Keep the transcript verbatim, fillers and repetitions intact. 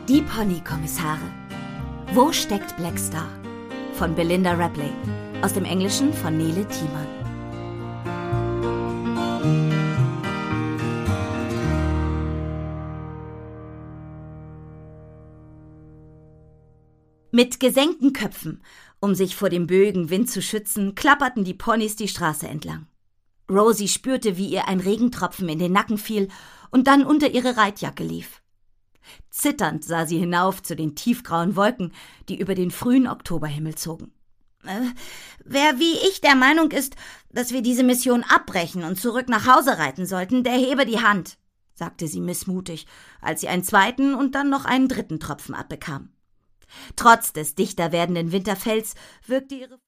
Die Pony-Kommissare. Wo steckt Blackstar? Von Belinda Rapley. Aus dem Englischen von Nele Thiemann. Mit gesenkten Köpfen, um sich vor dem böigen Wind zu schützen, klapperten die Ponys die Straße entlang. Rosie spürte, wie ihr ein Regentropfen in den Nacken fiel und dann unter ihre Reitjacke lief. Zitternd sah sie hinauf zu den tiefgrauen Wolken, die über den frühen Oktoberhimmel zogen. Äh, »Wer wie ich der Meinung ist, dass wir diese Mission abbrechen und zurück nach Hause reiten sollten, der hebe die Hand«, sagte sie missmutig, als sie einen zweiten und dann noch einen dritten Tropfen abbekam. Trotz des dichter werdenden Winterfells wirkte ihre